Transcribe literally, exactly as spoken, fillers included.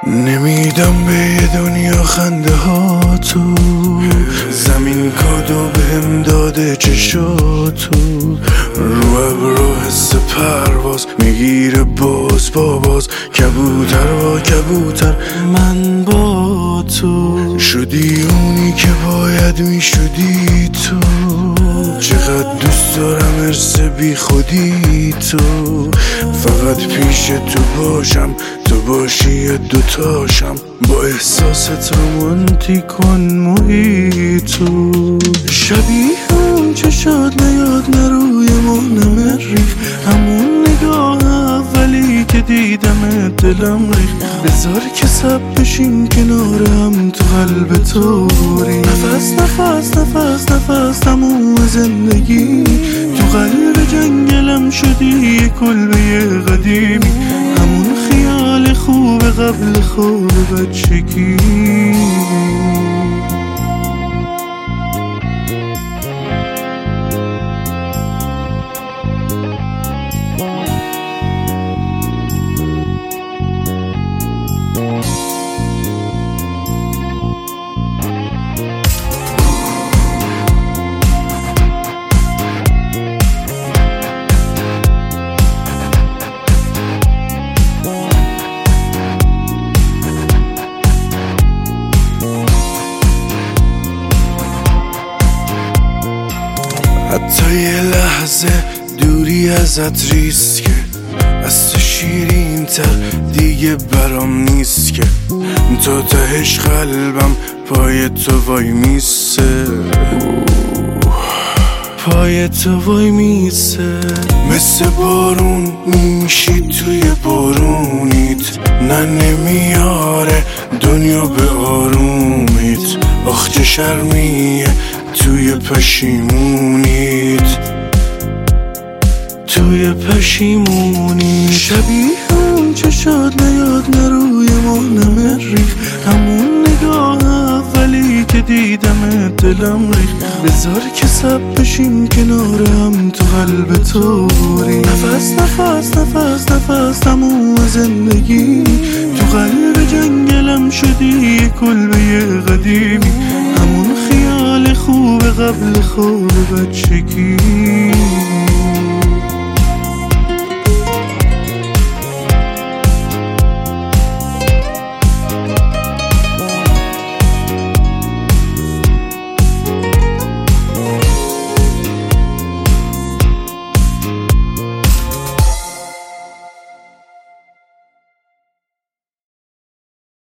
نمیدم به یه دنیا خنده ها تو، زمین کادو بهم داده چشاتو، رو ابرو حس پرواز میگیره باز با باز، کبوتر با کبوتر من با تو، شدی اونی که باید میشدی تو، چقدر دوست دارم ارس بی خودی تو، فقط پیش تو باشم تو باشی دوتاشم، با احساست رومانتیک کن محیطو، شبیه اون چشات نیاد نروی ما نمریخ، همون نگاه اولی که دیدم دلم ریخ، بذار که سب بشیم کنار هم تو قلب تو ریخ، نفس نفس نفس نفس تموم زندگی، تو قلب جنگلم شدی یه کلبه قدیمی، همون خیال خوب قبل خواب بچگی. حتی یه لحظه دوری ازت ریسکه، از تو شیرین تر دیگه برام نیست که، تا تهش قلبم پای تو وای میسه، پای تو وای میسه، مثل بارون میشی توی بارونیت، نه نمیاره دنیا به آرومیت، آخ چه شرمیه توی پشیمونیت، توی پشیمونیت، شبیه اون چشات نیاد نروی ما نمریخ، همون نگاه اولی که دیدم دلم ریخ، بذار که سب بشیم کنار هم تو قلب تو ریخ، نفس نفس نفس نفس تموم زندگی، تو قلب جنگلم شدی یه کلبه قدیمی، همون خیال خوب قبل خواب بچگی.